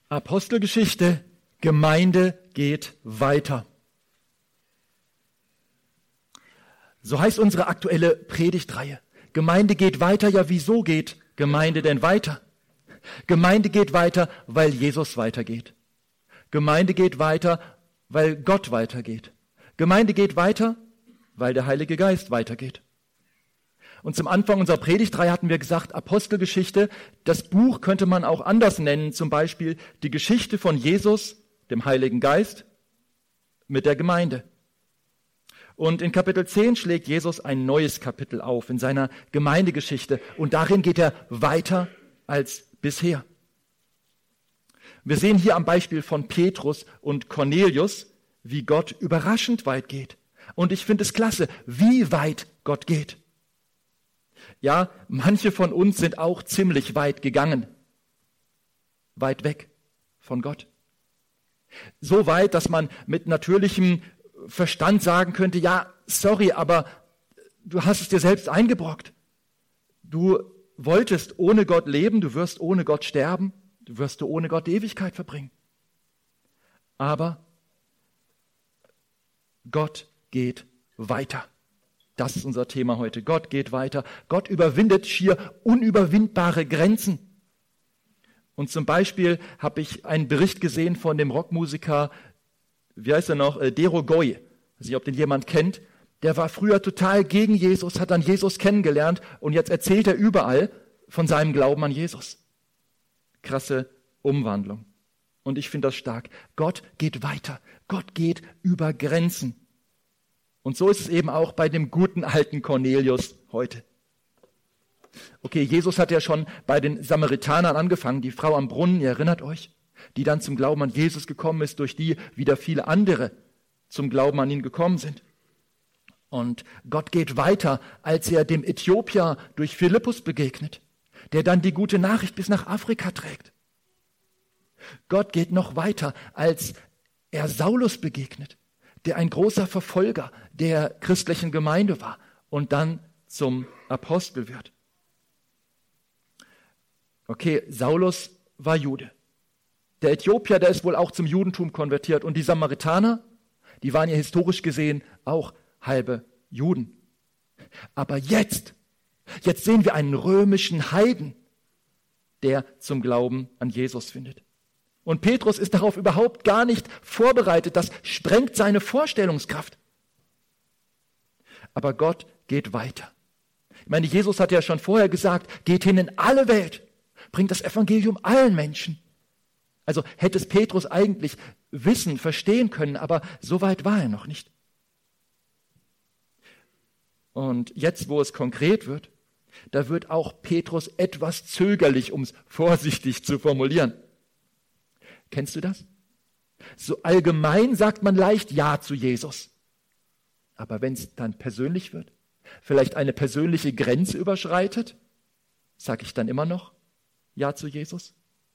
Apostelgeschichte, Gemeinde geht weiter. So heißt unsere aktuelle Predigtreihe. Gemeinde geht weiter. Ja, wieso geht Gemeinde denn weiter? Gemeinde geht weiter, weil Jesus weitergeht. Gemeinde geht weiter, weil Gott weitergeht. Gemeinde geht weiter, weil der Heilige Geist weitergeht. Und zum Anfang unserer Predigtreihe hatten wir gesagt, Apostelgeschichte, das Buch könnte man auch anders nennen, zum Beispiel die Geschichte von Jesus, dem Heiligen Geist, mit der Gemeinde. Und in Kapitel 10 schlägt Jesus ein neues Kapitel auf in seiner Gemeindegeschichte und darin geht er weiter als bisher. Wir sehen hier am Beispiel von Petrus und Cornelius, wie Gott überraschend weit geht. Und ich finde es klasse, wie weit Gott geht. Ja, manche von uns sind auch ziemlich weit gegangen. Weit weg von Gott. So weit, dass man mit natürlichem Verstand sagen könnte, ja, sorry, aber du hast es dir selbst eingebrockt. Du wolltest ohne Gott leben, du wirst ohne Gott sterben, du wirst ohne Gott die Ewigkeit verbringen. Aber Gott geht weiter. Das ist unser Thema heute. Gott geht weiter. Gott überwindet schier unüberwindbare Grenzen. Und zum Beispiel habe ich einen Bericht gesehen von dem Rockmusiker, wie heißt er noch, Dero Goy. Ich weiß nicht, ob den jemand kennt. Der war früher total gegen Jesus, hat dann Jesus kennengelernt und jetzt erzählt er überall von seinem Glauben an Jesus. Krasse Umwandlung. Und ich finde das stark. Gott geht weiter. Gott geht über Grenzen. Und so ist es eben auch bei dem guten alten Cornelius heute. Okay, Jesus hat ja schon bei den Samaritanern angefangen, die Frau am Brunnen, ihr erinnert euch, die dann zum Glauben an Jesus gekommen ist, durch die wieder viele andere zum Glauben an ihn gekommen sind. Und Gott geht weiter, als er dem Äthiopier durch Philippus begegnet, der dann die gute Nachricht bis nach Afrika trägt. Gott geht noch weiter, als er Saulus begegnet, der ein großer Verfolger der christlichen Gemeinde war und dann zum Apostel wird. Okay, Saulus war Jude. Der Äthiopier, der ist wohl auch zum Judentum konvertiert. Und die Samaritaner, die waren ja historisch gesehen auch halbe Juden. Aber jetzt sehen wir einen römischen Heiden, der zum Glauben an Jesus findet. Und Petrus ist darauf überhaupt gar nicht vorbereitet. Das sprengt seine Vorstellungskraft. Aber Gott geht weiter. Ich meine, Jesus hat ja schon vorher gesagt, geht hin in alle Welt, bringt das Evangelium allen Menschen. Also hätte es Petrus eigentlich wissen, verstehen können, aber so weit war er noch nicht. Und jetzt, wo es konkret wird, da wird auch Petrus etwas zögerlich, um es vorsichtig zu formulieren. Kennst du das? So allgemein sagt man leicht Ja zu Jesus. Aber wenn es dann persönlich wird, vielleicht eine persönliche Grenze überschreitet, sage ich dann immer noch Ja zu Jesus?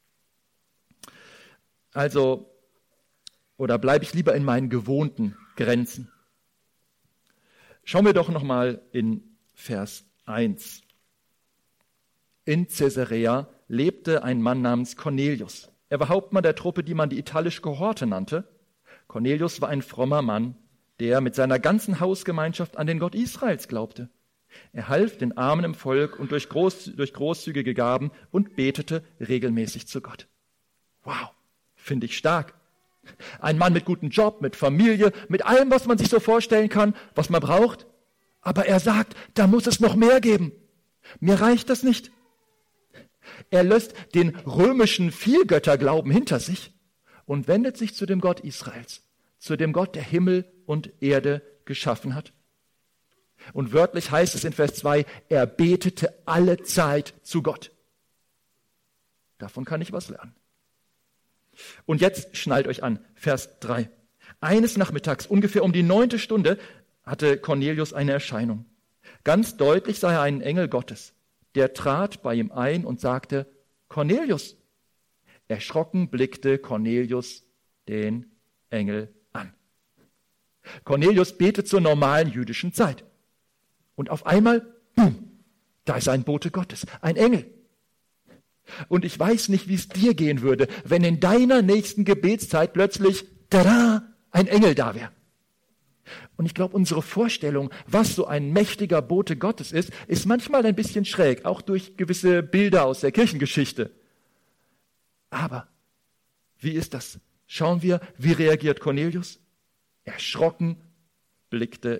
Also, oder bleibe ich lieber in meinen gewohnten Grenzen? Schauen wir doch nochmal in Vers 1. In Caesarea lebte ein Mann namens Cornelius. Er war Hauptmann der Truppe, die man die italische Kohorte nannte. Cornelius war ein frommer Mann, der mit seiner ganzen Hausgemeinschaft an den Gott Israels glaubte. Er half den Armen im Volk und durch großzügige Gaben und betete regelmäßig zu Gott. Wow, finde ich stark. Ein Mann mit gutem Job, mit Familie, mit allem, was man sich so vorstellen kann, was man braucht. Aber er sagt, da muss es noch mehr geben. Mir reicht das nicht. Er lässt den römischen Vielgötterglauben hinter sich und wendet sich zu dem Gott Israels, zu dem Gott, der Himmel und Erde geschaffen hat. Und wörtlich heißt es in Vers 2, er betete alle Zeit zu Gott. Davon kann ich was lernen. Und jetzt schnallt euch an, Vers 3. Eines Nachmittags, ungefähr um die 9. Stunde, hatte Cornelius eine Erscheinung. Ganz deutlich sah er einen Engel Gottes. Der trat bei ihm ein und sagte, Cornelius. Erschrocken blickte Cornelius den Engel an. Cornelius betet zur normalen jüdischen Zeit. Und auf einmal, boom, da ist ein Bote Gottes, ein Engel. Und ich weiß nicht, wie es dir gehen würde, wenn in deiner nächsten Gebetszeit plötzlich, tada, ein Engel da wäre. Und ich glaube, unsere Vorstellung, was so ein mächtiger Bote Gottes ist manchmal ein bisschen schräg, auch durch gewisse Bilder aus der Kirchengeschichte. Aber wie ist das? Schauen wir, wie reagiert Cornelius? Erschrocken blickte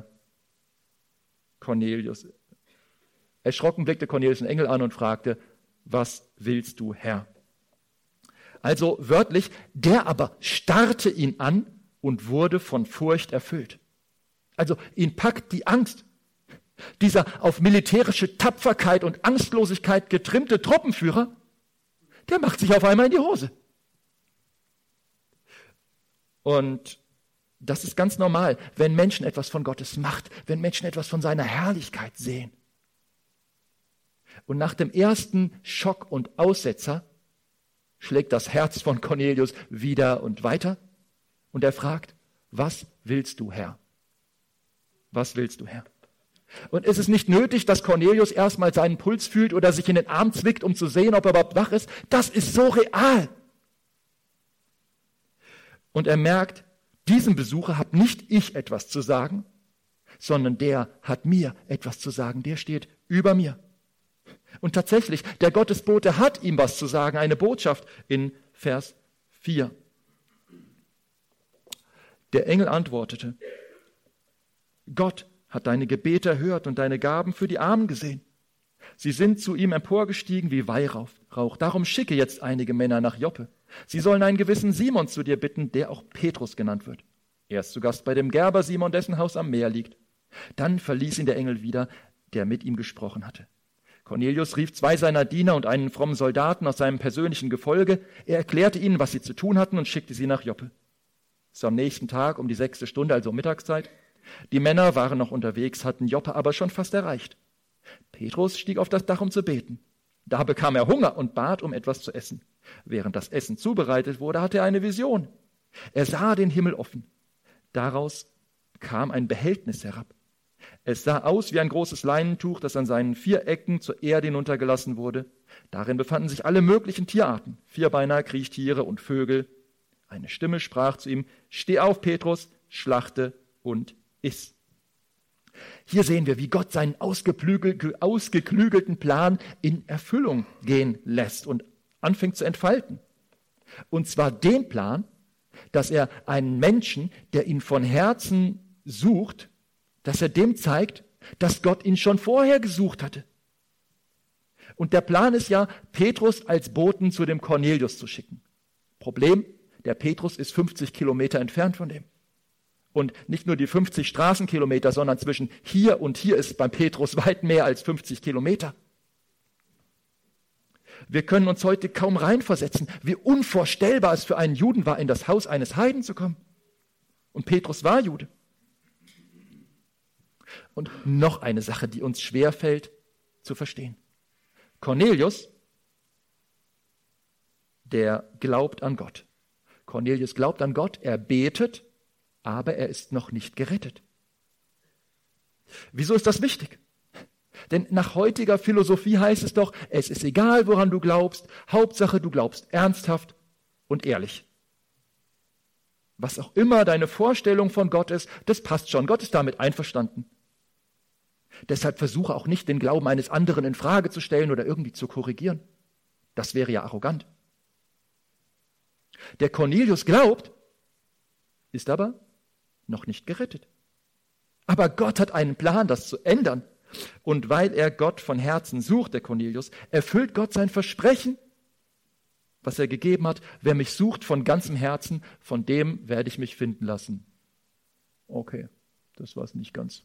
Cornelius den Engel an und fragte, was willst du, Herr? Also wörtlich, der aber starrte ihn an und wurde von Furcht erfüllt. Also ihn packt die Angst. Dieser auf militärische Tapferkeit und Angstlosigkeit getrimmte Truppenführer, der macht sich auf einmal in die Hose. Und das ist ganz normal, wenn Menschen etwas von Gottes Macht, wenn Menschen etwas von seiner Herrlichkeit sehen. Und nach dem ersten Schock und Aussetzer schlägt das Herz von Cornelius wieder und weiter. Und er fragt, was willst du, Herr? Was willst du, Herr? Und es ist nicht nötig, dass Cornelius erstmal seinen Puls fühlt oder sich in den Arm zwickt, um zu sehen, ob er überhaupt wach ist. Das ist so real. Und er merkt, diesem Besucher habe nicht ich etwas zu sagen, sondern der hat mir etwas zu sagen. Der steht über mir. Und tatsächlich, der Gottesbote hat ihm was zu sagen, eine Botschaft in Vers 4. Der Engel antwortete, Gott hat deine Gebete erhört und deine Gaben für die Armen gesehen. Sie sind zu ihm emporgestiegen wie Weihrauch. Darum schicke jetzt einige Männer nach Joppe. Sie sollen einen gewissen Simon zu dir bitten, der auch Petrus genannt wird. Er ist zu Gast bei dem Gerber Simon, dessen Haus am Meer liegt. Dann verließ ihn der Engel wieder, der mit ihm gesprochen hatte. Cornelius rief 2 seiner Diener und einen frommen Soldaten aus seinem persönlichen Gefolge. Er erklärte ihnen, was sie zu tun hatten und schickte sie nach Joppe. Es war am nächsten Tag um die 6. Stunde, also Mittagszeit. Die Männer waren noch unterwegs, hatten Joppe aber schon fast erreicht. Petrus stieg auf das Dach, um zu beten. Da bekam er Hunger und bat um etwas zu essen. Während das Essen zubereitet wurde, hatte er eine Vision. Er sah den Himmel offen. Daraus kam ein Behältnis herab. Es sah aus wie ein großes Leinentuch, das an seinen 4 Ecken zur Erde hinuntergelassen wurde. Darin befanden sich alle möglichen Tierarten, Vierbeiner, Kriechtiere und Vögel. Eine Stimme sprach zu ihm, steh auf, Petrus, schlachte und iss. Hier sehen wir, wie Gott seinen ausgeklügelten Plan in Erfüllung gehen lässt und anfängt zu entfalten. Und zwar den Plan, dass er einen Menschen, der ihn von Herzen sucht, dass er dem zeigt, dass Gott ihn schon vorher gesucht hatte. Und der Plan ist ja, Petrus als Boten zu dem Cornelius zu schicken. Problem, der Petrus ist 50 Kilometer entfernt von dem. Und nicht nur die 50 Straßenkilometer, sondern zwischen hier und hier ist beim Petrus weit mehr als 50 Kilometer. Wir können uns heute kaum reinversetzen, wie unvorstellbar es für einen Juden war, in das Haus eines Heiden zu kommen. Und Petrus war Jude. Und noch eine Sache, die uns schwerfällt zu verstehen. Cornelius, der glaubt an Gott. Cornelius glaubt an Gott, er betet, aber er ist noch nicht gerettet. Wieso ist das wichtig? Denn nach heutiger Philosophie heißt es doch, es ist egal, woran du glaubst, Hauptsache du glaubst ernsthaft und ehrlich. Was auch immer deine Vorstellung von Gott ist, das passt schon, Gott ist damit einverstanden. Deshalb versuche auch nicht, den Glauben eines anderen in Frage zu stellen oder irgendwie zu korrigieren. Das wäre ja arrogant. Der Cornelius glaubt, ist aber noch nicht gerettet. Aber Gott hat einen Plan, das zu ändern. Und weil er Gott von Herzen sucht, der Cornelius, erfüllt Gott sein Versprechen, was er gegeben hat. Wer mich sucht von ganzem Herzen, von dem werde ich mich finden lassen. Okay, das war es nicht ganz.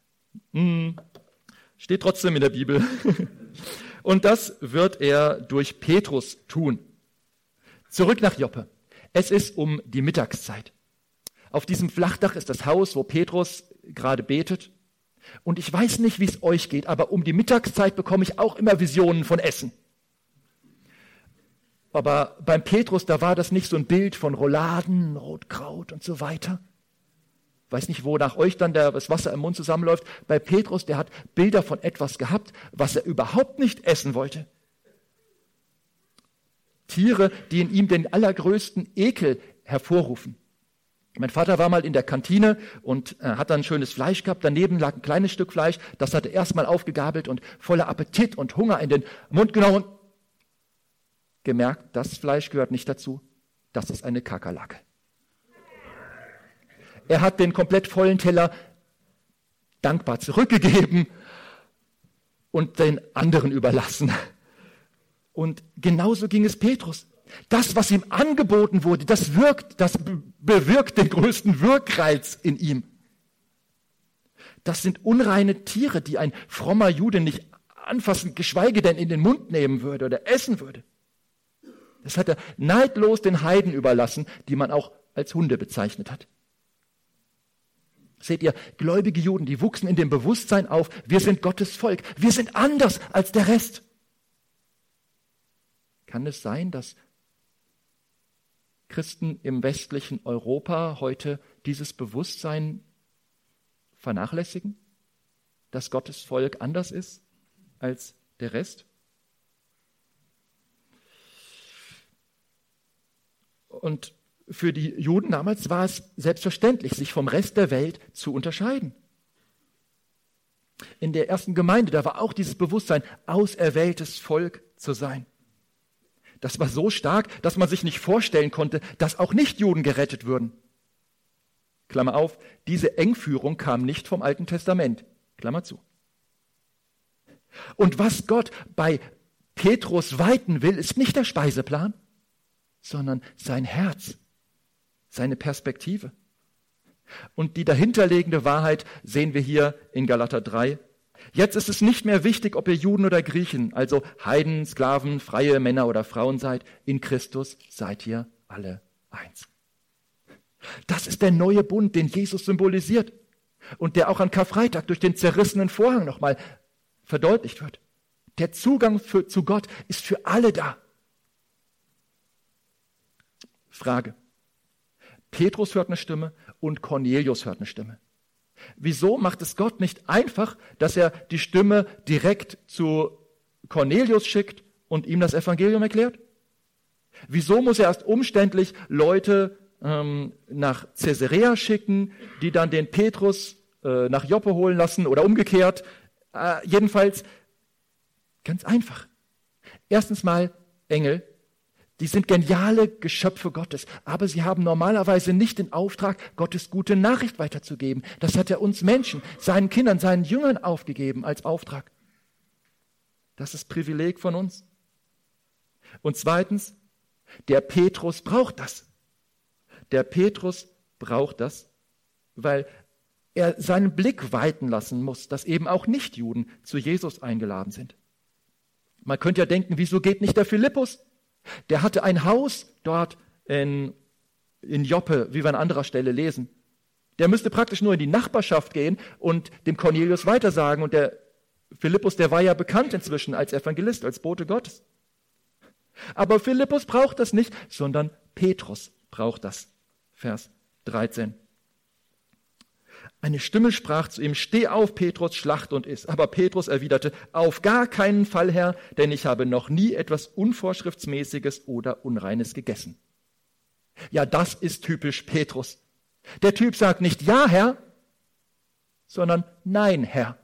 Steht trotzdem in der Bibel. Und das wird er durch Petrus tun. Zurück nach Joppe. Es ist um die Mittagszeit. Auf diesem Flachdach ist das Haus, wo Petrus gerade betet. Und ich weiß nicht, wie es euch geht, aber um die Mittagszeit bekomme ich auch immer Visionen von Essen. Aber beim Petrus, da war das nicht so ein Bild von Rouladen, Rotkraut und so weiter. Weiß nicht, wo nach euch dann das Wasser im Mund zusammenläuft. Bei Petrus, der hat Bilder von etwas gehabt, was er überhaupt nicht essen wollte. Tiere, die in ihm den allergrößten Ekel hervorrufen. Mein Vater war mal in der Kantine und hat dann schönes Fleisch gehabt. Daneben lag ein kleines Stück Fleisch. Das hat er erstmal aufgegabelt und voller Appetit und Hunger in den Mund genommen. Gemerkt, das Fleisch gehört nicht dazu. Das ist eine Kakerlake. Er hat den komplett vollen Teller dankbar zurückgegeben und den anderen überlassen. Und genauso ging es Petrus. Das, was ihm angeboten wurde, das bewirkt den größten Wirkreiz in ihm. Das sind unreine Tiere, die ein frommer Jude nicht anfassen, geschweige denn in den Mund nehmen würde oder essen würde. Das hat er neidlos den Heiden überlassen, die man auch als Hunde bezeichnet hat. Seht ihr, gläubige Juden, die wuchsen in dem Bewusstsein auf, wir sind Gottes Volk, wir sind anders als der Rest. Kann es sein, dass Christen im westlichen Europa heute dieses Bewusstsein vernachlässigen, dass Gottes Volk anders ist als der Rest? Und für die Juden damals war es selbstverständlich, sich vom Rest der Welt zu unterscheiden. In der ersten Gemeinde, da war auch dieses Bewusstsein, auserwähltes Volk zu sein. Das war so stark, dass man sich nicht vorstellen konnte, dass auch Nichtjuden gerettet würden. Klammer auf, diese Engführung kam nicht vom Alten Testament. Klammer zu. Und was Gott bei Petrus weiten will, ist nicht der Speiseplan, sondern sein Herz, seine Perspektive. Und die dahinterliegende Wahrheit sehen wir hier in Galater 3. Jetzt ist es nicht mehr wichtig, ob ihr Juden oder Griechen, also Heiden, Sklaven, freie Männer oder Frauen seid. In Christus seid ihr alle eins. Das ist der neue Bund, den Jesus symbolisiert und der auch an Karfreitag durch den zerrissenen Vorhang nochmal verdeutlicht wird. Der Zugang zu Gott ist für alle da. Frage. Petrus hört eine Stimme und Cornelius hört eine Stimme. Wieso macht es Gott nicht einfach, dass er die Stimme direkt zu Cornelius schickt und ihm das Evangelium erklärt? Wieso muss er erst umständlich Leute nach Caesarea schicken, die dann den Petrus nach Joppe holen lassen oder umgekehrt? Jedenfalls ganz einfach. Erstens mal Engel. Die sind geniale Geschöpfe Gottes, aber sie haben normalerweise nicht den Auftrag, Gottes gute Nachricht weiterzugeben. Das hat er uns Menschen, seinen Kindern, seinen Jüngern aufgegeben als Auftrag. Das ist Privileg von uns. Und zweitens, der Petrus braucht das. Der Petrus braucht das, weil er seinen Blick weiten lassen muss, dass eben auch Nichtjuden zu Jesus eingeladen sind. Man könnte ja denken, wieso geht nicht der Philippus? Der hatte ein Haus dort in Joppe, wie wir an anderer Stelle lesen. Der müsste praktisch nur in die Nachbarschaft gehen und dem Cornelius weitersagen. Und der Philippus, der war ja bekannt inzwischen als Evangelist, als Bote Gottes. Aber Philippus braucht das nicht, sondern Petrus braucht das. Vers 13. Eine Stimme sprach zu ihm, steh auf, Petrus, schlacht und iss. Aber Petrus erwiderte, auf gar keinen Fall, Herr, denn ich habe noch nie etwas Unvorschriftsmäßiges oder Unreines gegessen. Ja, das ist typisch Petrus. Der Typ sagt nicht ja, Herr, sondern nein, Herr.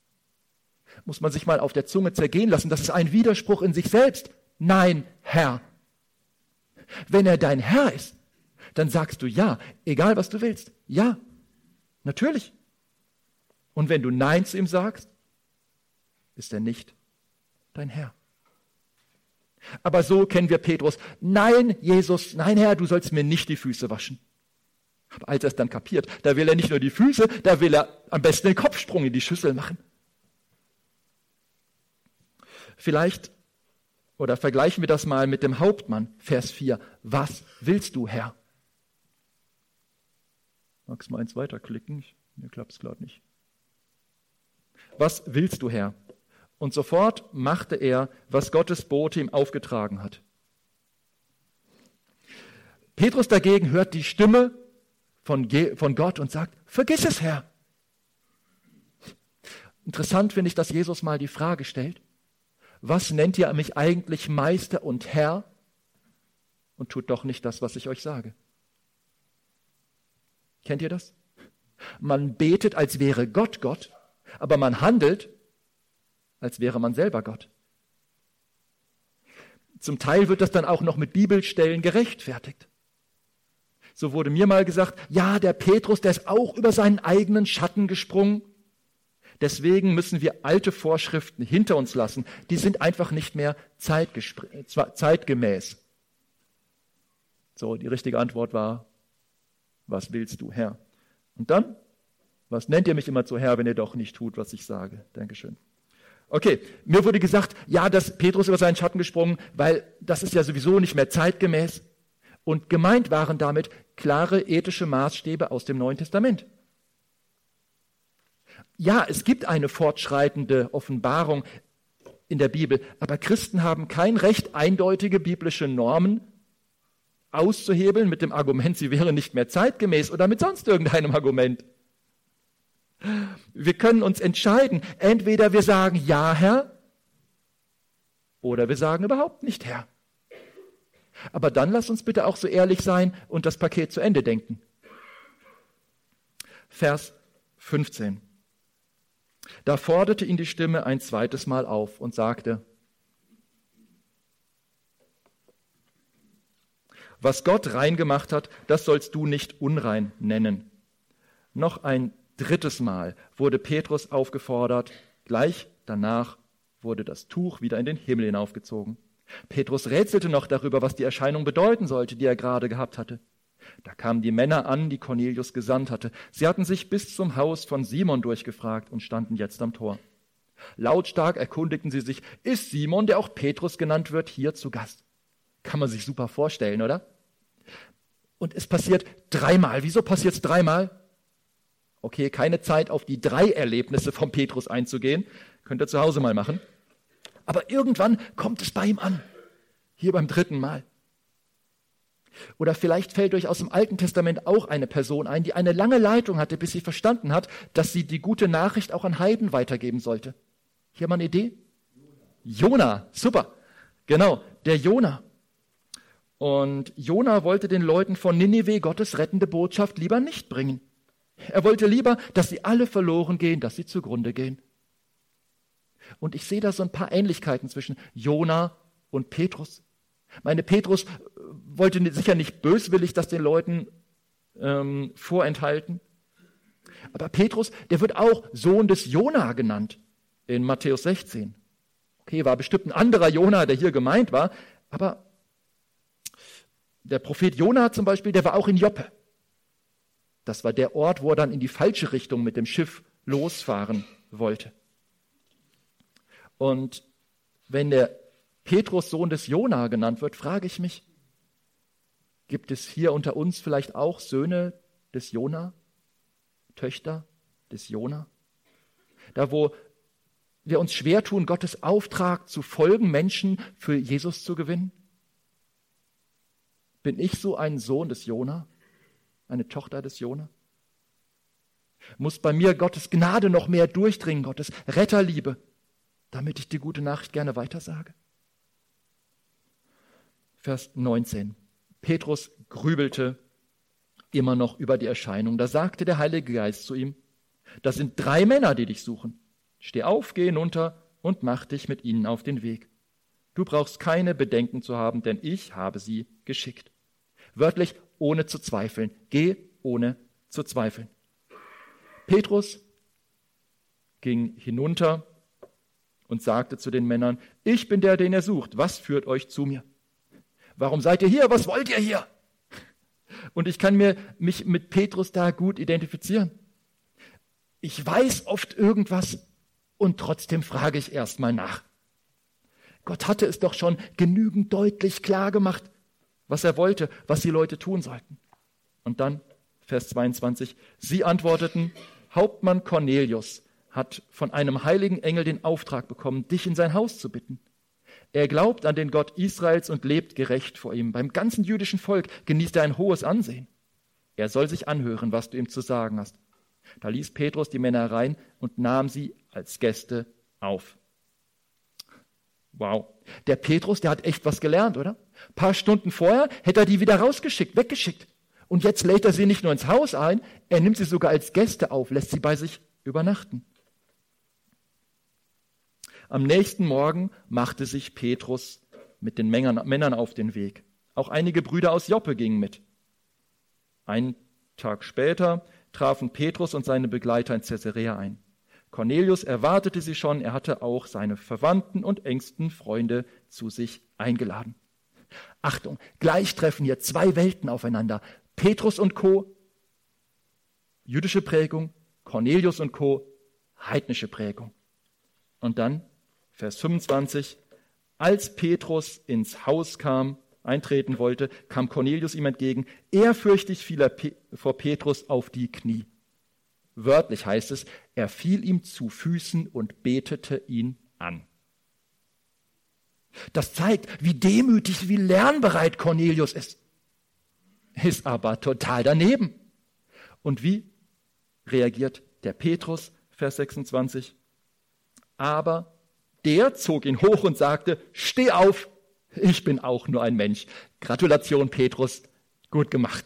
Muss man sich mal auf der Zunge zergehen lassen, das ist ein Widerspruch in sich selbst. Nein, Herr. Wenn er dein Herr ist, dann sagst du ja, egal was du willst, ja. Natürlich. Und wenn du Nein zu ihm sagst, ist er nicht dein Herr. Aber so kennen wir Petrus. Nein, Jesus, nein, Herr, du sollst mir nicht die Füße waschen. Aber als er es dann kapiert, da will er nicht nur die Füße, da will er am besten den Kopfsprung in die Schüssel machen. Vielleicht, oder vergleichen wir das mal mit dem Hauptmann, Vers 4. Was willst du, Herr? Magst du mal eins weiterklicken? Mir klappt es gerade nicht. Was willst du, Herr? Und sofort machte er, was Gottes Bote ihm aufgetragen hat. Petrus dagegen hört die Stimme von Gott und sagt, vergiss es, Herr. Interessant finde ich, dass Jesus mal die Frage stellt, was nennt ihr mich eigentlich Meister und Herr? und tut doch nicht das, was ich euch sage. Kennt ihr das? Man betet, als wäre Gott Gott, aber man handelt, als wäre man selber Gott. Zum Teil wird das dann auch noch mit Bibelstellen gerechtfertigt. So wurde mir mal gesagt, ja, der Petrus, der ist auch über seinen eigenen Schatten gesprungen. Deswegen müssen wir alte Vorschriften hinter uns lassen. Die sind einfach nicht mehr zeitgemäß. So, die richtige Antwort war, was willst du, Herr? Und dann, was nennt ihr mich immer zu Herr, wenn ihr doch nicht tut, was ich sage? Dankeschön. Okay, mir wurde gesagt, ja, dass Petrus über seinen Schatten gesprungen, weil das ist ja sowieso nicht mehr zeitgemäß. Und gemeint waren damit klare ethische Maßstäbe aus dem Neuen Testament. Ja, es gibt eine fortschreitende Offenbarung in der Bibel, aber Christen haben kein Recht, eindeutige biblische Normen auszuhebeln mit dem Argument, sie wären nicht mehr zeitgemäß oder mit sonst irgendeinem Argument. Wir können uns entscheiden, entweder wir sagen ja, Herr, oder wir sagen überhaupt nicht Herr. Aber dann lass uns bitte auch so ehrlich sein und das Paket zu Ende denken. Vers 15. Da forderte ihn die Stimme ein zweites Mal auf und sagte, was Gott rein gemacht hat, das sollst du nicht unrein nennen. Noch ein drittes Mal wurde Petrus aufgefordert, gleich danach wurde das Tuch wieder in den Himmel hinaufgezogen. Petrus rätselte noch darüber, was die Erscheinung bedeuten sollte, die er gerade gehabt hatte. Da kamen die Männer an, die Cornelius gesandt hatte. Sie hatten sich bis zum Haus von Simon durchgefragt und standen jetzt am Tor. Lautstark erkundigten sie sich, ist Simon, der auch Petrus genannt wird, hier zu Gast? Kann man sich super vorstellen, oder? Und es passiert dreimal. Wieso passiert es dreimal? Okay, keine Zeit, auf die 3 Erlebnisse von Petrus einzugehen. Könnt ihr zu Hause mal machen. Aber irgendwann kommt es bei ihm an. Hier beim 3. Mal. Oder vielleicht fällt euch aus dem Alten Testament auch eine Person ein, die eine lange Leitung hatte, bis sie verstanden hat, dass sie die gute Nachricht auch an Heiden weitergeben sollte. Hier mal eine Idee? Jona, super. Genau, der Jona. Und Jona wollte den Leuten von Ninive Gottes rettende Botschaft lieber nicht bringen. Er wollte lieber, dass sie alle verloren gehen, dass sie zugrunde gehen. Und ich sehe da so ein paar Ähnlichkeiten zwischen Jona und Petrus. Petrus wollte sicher nicht böswillig das den Leuten vorenthalten. Aber Petrus, der wird auch Sohn des Jona genannt in Matthäus 16. Okay, war bestimmt ein anderer Jona, der hier gemeint war, aber der Prophet Jona zum Beispiel, der war auch in Joppe. Das war der Ort, wo er dann in die falsche Richtung mit dem Schiff losfahren wollte. Und wenn der Petrus Sohn des Jona genannt wird, frage ich mich, gibt es hier unter uns vielleicht auch Söhne des Jona, Töchter des Jona? Da, wo wir uns schwer tun, Gottes Auftrag zu folgen, Menschen für Jesus zu gewinnen? Bin ich so ein Sohn des Jona, eine Tochter des Jona? Muss bei mir Gottes Gnade noch mehr durchdringen, Gottes Retterliebe, damit ich die gute Nachricht gerne weitersage? Vers 19. Petrus grübelte immer noch über die Erscheinung. Da sagte der Heilige Geist zu ihm, das sind 3 Männer, die dich suchen. Steh auf, geh hinunter und mach dich mit ihnen auf den Weg. Du brauchst keine Bedenken zu haben, denn ich habe sie geschickt. Wörtlich, ohne zu zweifeln. Geh ohne zu zweifeln. Petrus ging hinunter und sagte zu den Männern, ich bin der, den ihr sucht. Was führt euch zu mir? Warum seid ihr hier? Was wollt ihr hier? Und ich kann mich mit Petrus da gut identifizieren. Ich weiß oft irgendwas und trotzdem frage ich erstmal nach. Gott hatte es doch schon genügend deutlich klar gemacht, was er wollte, was die Leute tun sollten. Und dann, Vers 22, sie antworteten, Hauptmann Cornelius hat von einem heiligen Engel den Auftrag bekommen, dich in sein Haus zu bitten. Er glaubt an den Gott Israels und lebt gerecht vor ihm. Beim ganzen jüdischen Volk genießt er ein hohes Ansehen. Er soll sich anhören, was du ihm zu sagen hast. Da ließ Petrus die Männer herein und nahm sie als Gäste auf. Wow. Der Petrus, der hat echt was gelernt, oder? Ein paar Stunden vorher hätte er die wieder rausgeschickt, weggeschickt. Und jetzt lädt er sie nicht nur ins Haus ein, er nimmt sie sogar als Gäste auf, lässt sie bei sich übernachten. Am nächsten Morgen machte sich Petrus mit den Männern auf den Weg. Auch einige Brüder aus Joppe gingen mit. Einen Tag später trafen Petrus und seine Begleiter in Caesarea ein. Cornelius erwartete sie schon, er hatte auch seine Verwandten und engsten Freunde zu sich eingeladen. Achtung, gleich treffen hier zwei Welten aufeinander. Petrus und Co., jüdische Prägung, Cornelius und Co., heidnische Prägung. Und dann, Vers 25, als Petrus ins Haus eintreten wollte, kam Cornelius ihm entgegen. Ehrfürchtig fiel er vor Petrus auf die Knie. Wörtlich heißt es, er fiel ihm zu Füßen und betete ihn an. Das zeigt, wie demütig, wie lernbereit Cornelius ist. Ist aber total daneben. Und wie reagiert der Petrus, Vers 26? Aber der zog ihn hoch und sagte, steh auf, ich bin auch nur ein Mensch. Gratulation, Petrus, gut gemacht.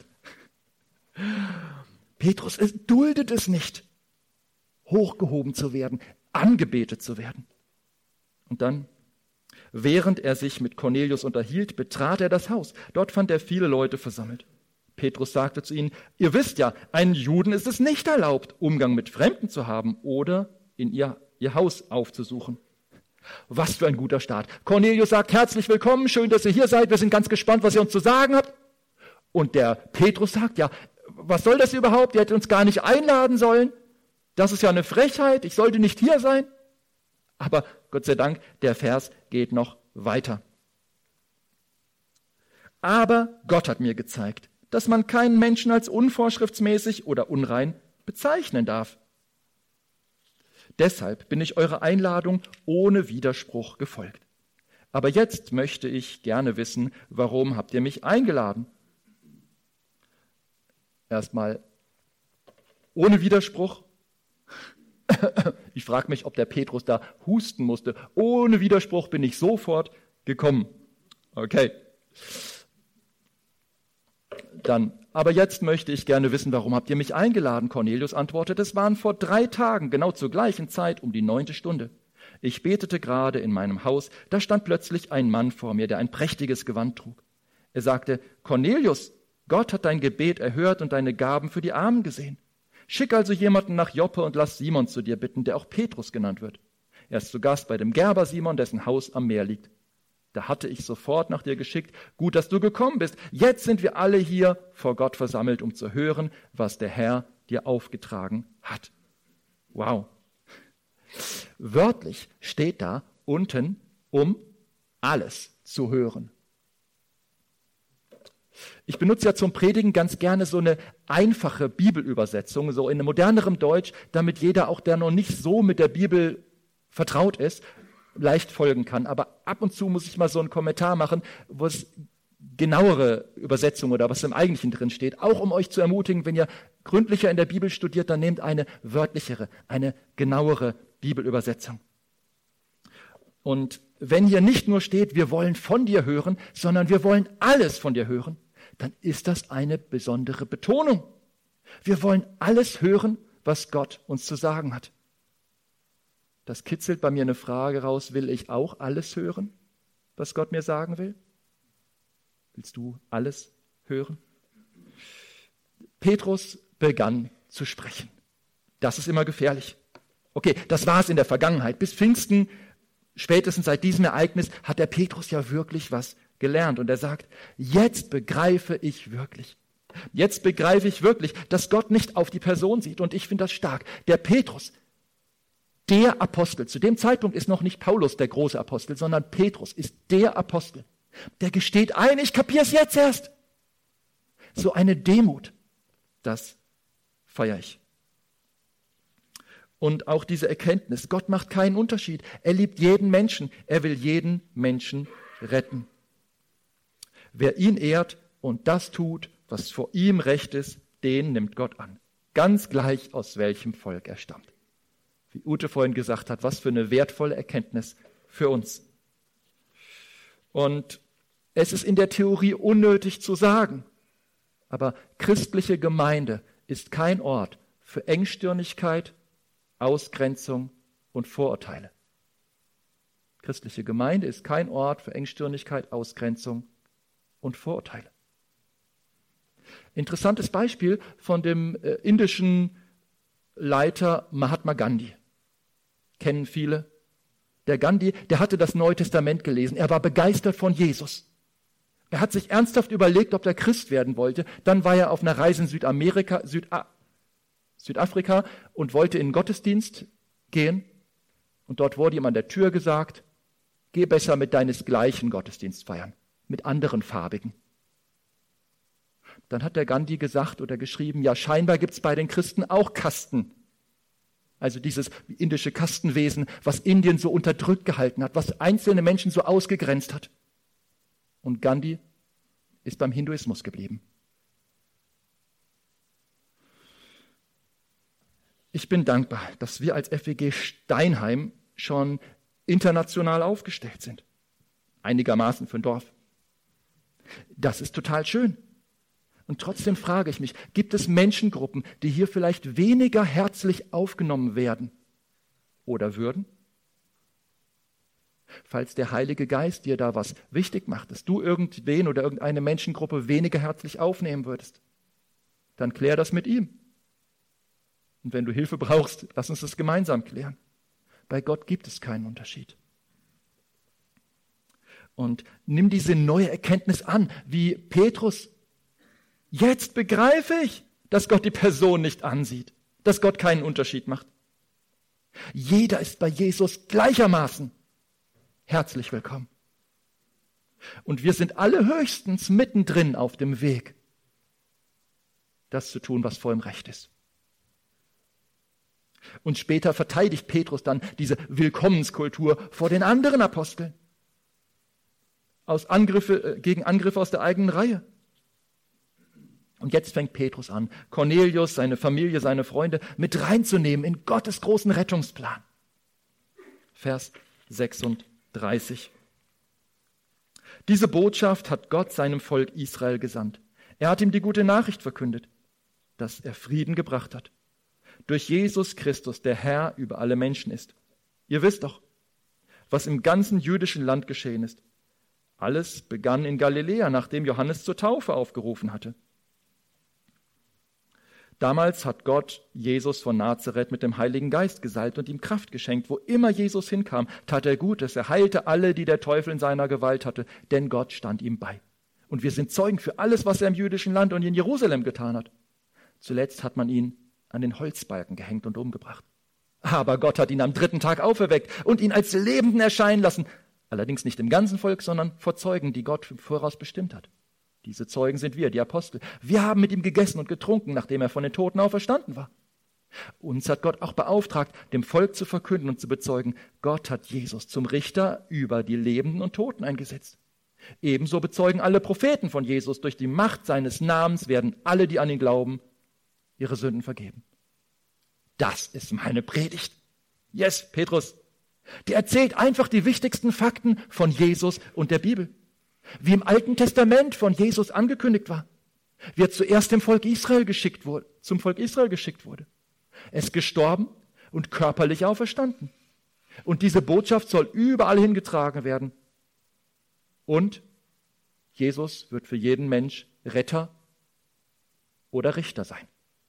Petrus duldet es nicht, hochgehoben zu werden, angebetet zu werden. Und dann, während er sich mit Cornelius unterhielt, betrat er das Haus. Dort fand er viele Leute versammelt. Petrus sagte zu ihnen, ihr wisst ja, einen Juden ist es nicht erlaubt, Umgang mit Fremden zu haben oder in ihr Haus aufzusuchen. Was für ein guter Start. Cornelius sagt, herzlich willkommen, schön, dass ihr hier seid, wir sind ganz gespannt, was ihr uns zu sagen habt. Und der Petrus sagt, ja, was soll das überhaupt? Ihr hättet uns gar nicht einladen sollen. Das ist ja eine Frechheit, ich sollte nicht hier sein. Aber Gott sei Dank, der Vers geht noch weiter. Aber Gott hat mir gezeigt, dass man keinen Menschen als unvorschriftsmäßig oder unrein bezeichnen darf. Deshalb bin ich eurer Einladung ohne Widerspruch gefolgt. Aber jetzt möchte ich gerne wissen, warum habt ihr mich eingeladen? Erstmal ohne Widerspruch. Ich frage mich, ob der Petrus da husten musste. Ohne Widerspruch bin ich sofort gekommen. Okay. Dann, aber jetzt möchte ich gerne wissen, warum habt ihr mich eingeladen? Cornelius antwortet, es waren vor 3 Tagen, genau zur gleichen Zeit, um die 9. Stunde. Ich betete gerade in meinem Haus, da stand plötzlich ein Mann vor mir, der ein prächtiges Gewand trug. Er sagte, Cornelius, Gott hat dein Gebet erhört und deine Gaben für die Armen gesehen. Schick also jemanden nach Joppe und lass Simon zu dir bitten, der auch Petrus genannt wird. Er ist zu Gast bei dem Gerber Simon, dessen Haus am Meer liegt. Da hatte ich sofort nach dir geschickt. Gut, dass du gekommen bist. Jetzt sind wir alle hier vor Gott versammelt, um zu hören, was der Herr dir aufgetragen hat. Wow. Wörtlich steht da unten, um alles zu hören. Ich benutze ja zum Predigen ganz gerne so eine einfache Bibelübersetzung, so in modernerem Deutsch, damit jeder, auch der noch nicht so mit der Bibel vertraut ist, leicht folgen kann. Aber ab und zu muss ich mal so einen Kommentar machen, wo es genauere Übersetzung oder was im Eigentlichen drin steht, auch um euch zu ermutigen, wenn ihr gründlicher in der Bibel studiert, dann nehmt eine wörtlichere, eine genauere Bibelübersetzung. Und wenn hier nicht nur steht, wir wollen von dir hören, sondern wir wollen alles von dir hören, dann ist das eine besondere Betonung. Wir wollen alles hören, was Gott uns zu sagen hat. Das kitzelt bei mir eine Frage raus, will ich auch alles hören, was Gott mir sagen will? Willst du alles hören? Petrus begann zu sprechen. Das ist immer gefährlich. Okay, das war es in der Vergangenheit. Bis Pfingsten, spätestens seit diesem Ereignis, hat der Petrus ja wirklich was gelernt. Und er sagt, jetzt begreife ich wirklich. Jetzt begreife ich wirklich, dass Gott nicht auf die Person sieht. Und ich finde das stark. Der Petrus, der Apostel, zu dem Zeitpunkt ist noch nicht Paulus der große Apostel, sondern Petrus ist der Apostel. Der gesteht ein, ich kapiere es jetzt erst. So eine Demut, das feiere ich. Und auch diese Erkenntnis, Gott macht keinen Unterschied. Er liebt jeden Menschen, er will jeden Menschen retten. Wer ihn ehrt und das tut, was vor ihm recht ist, den nimmt Gott an. Ganz gleich, aus welchem Volk er stammt. Wie Ute vorhin gesagt hat, was für eine wertvolle Erkenntnis für uns. Und es ist in der Theorie unnötig zu sagen, aber christliche Gemeinde ist kein Ort für Engstirnigkeit, Ausgrenzung und Vorurteile. Christliche Gemeinde ist kein Ort für Engstirnigkeit, Ausgrenzung und Vorurteile. Interessantes Beispiel von dem indischen Leiter Mahatma Gandhi. Kennen viele. Der Gandhi, der hatte das Neue Testament gelesen. Er war begeistert von Jesus. Er hat sich ernsthaft überlegt, ob er Christ werden wollte. Dann war er auf einer Reise in Südafrika und wollte in den Gottesdienst gehen. Und dort wurde ihm an der Tür gesagt, geh besser mit deinesgleichen Gottesdienst feiern, mit anderen Farbigen. Dann hat der Gandhi gesagt oder geschrieben, ja, scheinbar gibt es bei den Christen auch Kasten. Also dieses indische Kastenwesen, was Indien so unterdrückt gehalten hat, was einzelne Menschen so ausgegrenzt hat. Und Gandhi ist beim Hinduismus geblieben. Ich bin dankbar, dass wir als FEG Steinheim schon international aufgestellt sind. Einigermaßen für ein Dorf. Das ist total schön. Und trotzdem frage ich mich, gibt es Menschengruppen, die hier vielleicht weniger herzlich aufgenommen werden oder würden? Falls der Heilige Geist dir da was wichtig macht, dass du irgendwen oder irgendeine Menschengruppe weniger herzlich aufnehmen würdest, dann klär das mit ihm. Und wenn du Hilfe brauchst, lass uns das gemeinsam klären. Bei Gott gibt es keinen Unterschied. Und nimm diese neue Erkenntnis an, wie Petrus. Jetzt begreife ich, dass Gott die Person nicht ansieht, dass Gott keinen Unterschied macht. Jeder ist bei Jesus gleichermaßen herzlich willkommen. Und wir sind alle höchstens mittendrin auf dem Weg, das zu tun, was vor ihm recht ist. Und später verteidigt Petrus dann diese Willkommenskultur vor den anderen Aposteln. Gegen Angriffe aus der eigenen Reihe. Und jetzt fängt Petrus an, Cornelius, seine Familie, seine Freunde mit reinzunehmen in Gottes großen Rettungsplan. Vers 36. Diese Botschaft hat Gott seinem Volk Israel gesandt. Er hat ihm die gute Nachricht verkündet, dass er Frieden gebracht hat. Durch Jesus Christus, der Herr über alle Menschen ist. Ihr wisst doch, was im ganzen jüdischen Land geschehen ist. Alles begann in Galiläa, nachdem Johannes zur Taufe aufgerufen hatte. Damals hat Gott Jesus von Nazareth mit dem Heiligen Geist gesalbt und ihm Kraft geschenkt. Wo immer Jesus hinkam, tat er Gutes. Er heilte alle, die der Teufel in seiner Gewalt hatte, denn Gott stand ihm bei. Und wir sind Zeugen für alles, was er im jüdischen Land und in Jerusalem getan hat. Zuletzt hat man ihn an den Holzbalken gehängt und umgebracht. Aber Gott hat ihn am 3. Tag auferweckt und ihn als Lebenden erscheinen lassen. Allerdings nicht im ganzen Volk, sondern vor Zeugen, die Gott im Voraus bestimmt hat. Diese Zeugen sind wir, die Apostel. Wir haben mit ihm gegessen und getrunken, nachdem er von den Toten auferstanden war. Uns hat Gott auch beauftragt, dem Volk zu verkünden und zu bezeugen, Gott hat Jesus zum Richter über die Lebenden und Toten eingesetzt. Ebenso bezeugen alle Propheten von Jesus, durch die Macht seines Namens werden alle, die an ihn glauben, ihre Sünden vergeben. Das ist meine Predigt. Yes, Petrus. Der erzählt einfach die wichtigsten Fakten von Jesus und der Bibel. Wie im Alten Testament von Jesus angekündigt war. Wie er zuerst zum Volk Israel geschickt wurde. Er ist gestorben und körperlich auferstanden. Und diese Botschaft soll überall hingetragen werden. Und Jesus wird für jeden Mensch Retter oder Richter sein.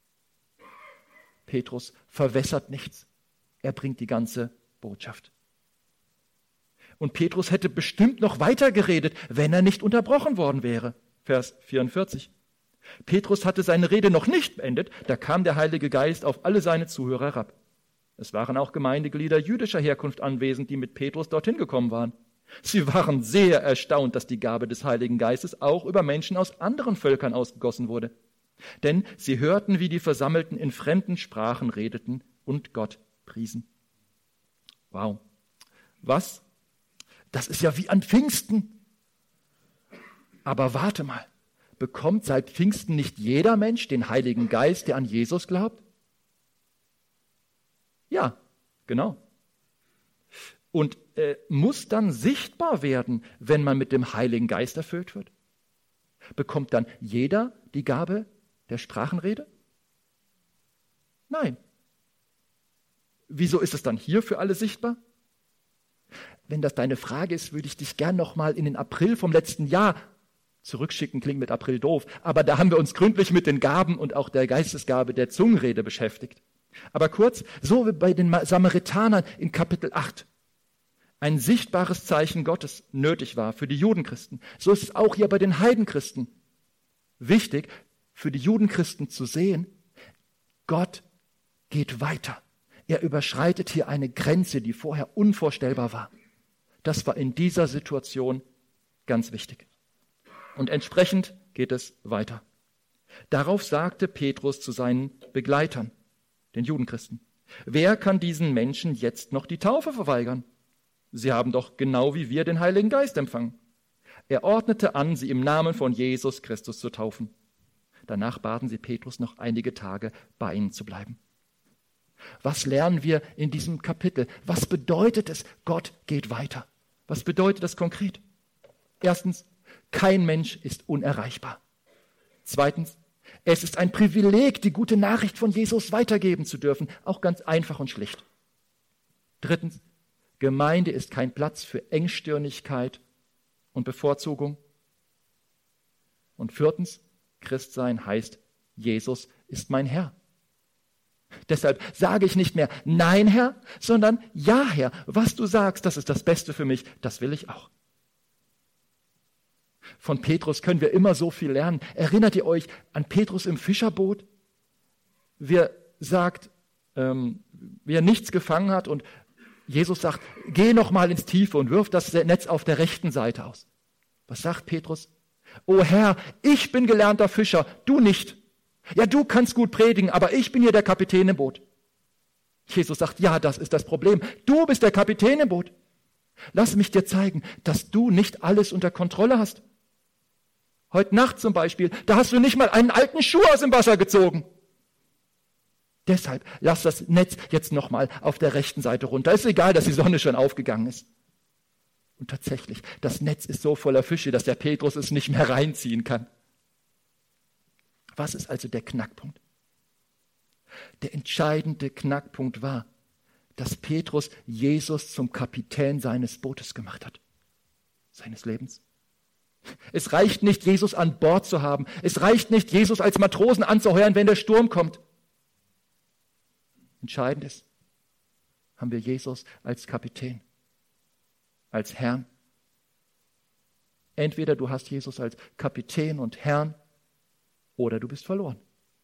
Petrus verwässert nichts. Er bringt die ganze Botschaft. Und Petrus hätte bestimmt noch weiter geredet, wenn er nicht unterbrochen worden wäre. Vers 44. Petrus hatte seine Rede noch nicht beendet, da kam der Heilige Geist auf alle seine Zuhörer herab. Es waren auch Gemeindeglieder jüdischer Herkunft anwesend, die mit Petrus dorthin gekommen waren. Sie waren sehr erstaunt, dass die Gabe des Heiligen Geistes auch über Menschen aus anderen Völkern ausgegossen wurde. Denn sie hörten, wie die Versammelten in fremden Sprachen redeten und Gott priesen. Wow. Was? Das ist ja wie an Pfingsten. Aber warte mal, bekommt seit Pfingsten nicht jeder Mensch den Heiligen Geist, der an Jesus glaubt? Ja, genau. und muss dann sichtbar werden, wenn man mit dem Heiligen Geist erfüllt wird? Bekommt dann jeder die Gabe der Sprachenrede? Nein. Wieso ist es dann hier für alle sichtbar? Wenn das deine Frage ist, würde ich dich gern nochmal in den April vom letzten Jahr zurückschicken. Klingt mit April doof, aber da haben wir uns gründlich mit den Gaben und auch der Geistesgabe der Zungenrede beschäftigt. Aber kurz, so wie bei den Samaritanern in Kapitel 8 ein sichtbares Zeichen Gottes nötig war für die Judenchristen, so ist es auch hier bei den Heidenchristen wichtig, für die Judenchristen zu sehen, Gott geht weiter. Er überschreitet hier eine Grenze, die vorher unvorstellbar war. Das war in dieser Situation ganz wichtig. Und entsprechend geht es weiter. Darauf sagte Petrus zu seinen Begleitern, den Judenchristen: Wer kann diesen Menschen jetzt noch die Taufe verweigern? Sie haben doch genau wie wir den Heiligen Geist empfangen. Er ordnete an, sie im Namen von Jesus Christus zu taufen. Danach baten sie Petrus, noch einige Tage bei ihnen zu bleiben. Was lernen wir in diesem Kapitel? Was bedeutet es, Gott geht weiter? Was bedeutet das konkret? Erstens, kein Mensch ist unerreichbar. Zweitens, es ist ein Privileg, die gute Nachricht von Jesus weitergeben zu dürfen, auch ganz einfach und schlicht. Drittens, Gemeinde ist kein Platz für Engstirnigkeit und Bevorzugung. Und viertens, Christsein heißt, Jesus ist mein Herr. Deshalb sage ich nicht mehr Nein, Herr, sondern Ja, Herr. Was du sagst, das ist das Beste für mich, das will ich auch. Von Petrus können wir immer so viel lernen. Erinnert ihr euch an Petrus im Fischerboot? Wie er nichts gefangen hat und Jesus sagt, geh noch mal ins Tiefe und wirf das Netz auf der rechten Seite aus. Was sagt Petrus? O Herr, ich bin gelernter Fischer, du nicht. Ja, du kannst gut predigen, aber ich bin hier der Kapitän im Boot. Jesus sagt, ja, das ist das Problem. Du bist der Kapitän im Boot. Lass mich dir zeigen, dass du nicht alles unter Kontrolle hast. Heute Nacht zum Beispiel, da hast du nicht mal einen alten Schuh aus dem Wasser gezogen. Deshalb lass das Netz jetzt nochmal auf der rechten Seite runter. Ist egal, dass die Sonne schon aufgegangen ist. Und tatsächlich, das Netz ist so voller Fische, dass der Petrus es nicht mehr reinziehen kann. Was ist also der Knackpunkt? Der entscheidende Knackpunkt war, dass Petrus Jesus zum Kapitän seines Bootes gemacht hat, seines Lebens. Es reicht nicht, Jesus an Bord zu haben. Es reicht nicht, Jesus als Matrosen anzuheuern, wenn der Sturm kommt. Entscheidend ist, haben wir Jesus als Kapitän, als Herrn. Entweder du hast Jesus als Kapitän und Herrn, oder du bist verloren.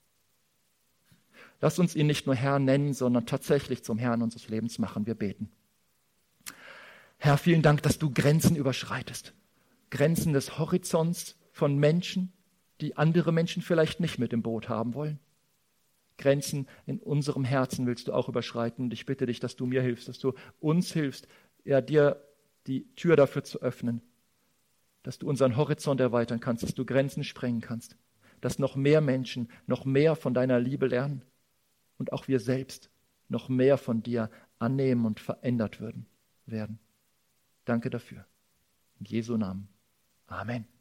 Lass uns ihn nicht nur Herrn nennen, sondern tatsächlich zum Herrn unseres Lebens machen. Wir beten. Herr, vielen Dank, dass du Grenzen überschreitest. Grenzen des Horizonts von Menschen, die andere Menschen vielleicht nicht mit im Boot haben wollen. Grenzen in unserem Herzen willst du auch überschreiten. Und ich bitte dich, dass du mir hilfst, dass du uns hilfst, ja, dir die Tür dafür zu öffnen, dass du unseren Horizont erweitern kannst, dass du Grenzen sprengen kannst, dass noch mehr Menschen noch mehr von deiner Liebe lernen und auch wir selbst noch mehr von dir annehmen und verändert werden. Danke dafür. In Jesu Namen. Amen.